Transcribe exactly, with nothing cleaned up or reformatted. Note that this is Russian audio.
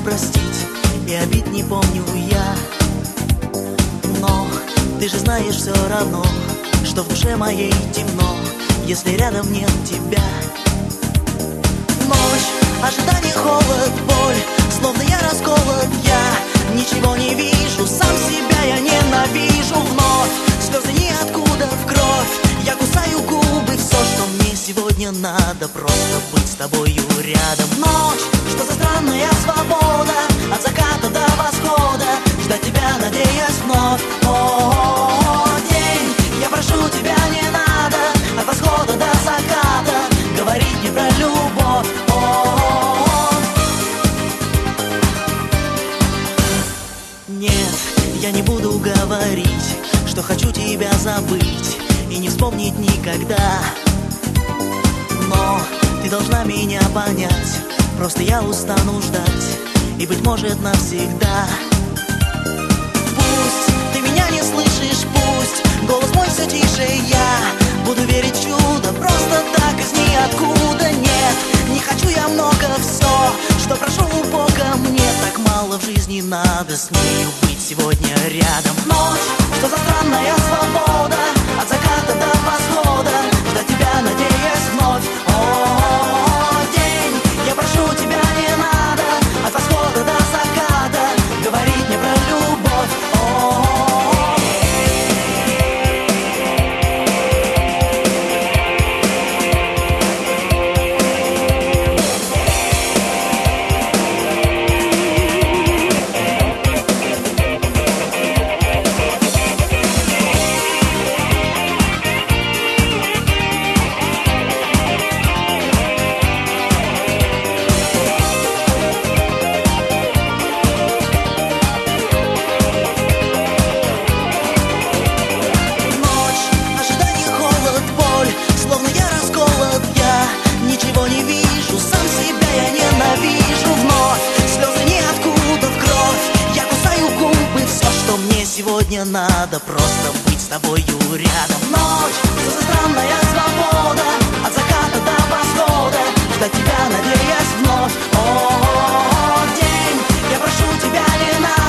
простить, и обид не помню я. Но ты же знаешь все равно, что в душе моей темно, если рядом нет тебя. Ночь, ожидание, холод, боль, словно я расколот, я ничего не вижу, сам себя я ненавижу. Вновь слезы ниоткуда в кровь, я кусаю губы, все, что мне сегодня надо, просто быть с тобою рядом. Ночь, что за странная свобода, от заката до восхода, ждать тебя, надеясь вновь. О, день, я прошу тебя, не надо, от восхода до заката говорить мне про любовь. О, нет, я не буду говорить, что хочу тебя забыть и не вспомнить никогда. Но ты должна меня понять, просто я устану ждать, и, быть может, навсегда. Пусть ты меня не слышишь, пусть голос мой все тише, я буду верить в чудо, просто так из ниоткуда. Нет, не хочу я много, все, что прошу у Бога, мне так мало в жизни надо, с нею быть сегодня рядом. Ночь, что за странная свобода, от заката до восхода, ждать тебя, надеясь вновь. О, день, я прошу тебя, не надо, от восхода до заката говорить мне про любовь. О, сегодня надо, просто быть с тобою рядом. Ночь, что за странная свобода, от заката до восхода, ждать тебя, надеясь вновь. О, день, я прошу тебя, не надо.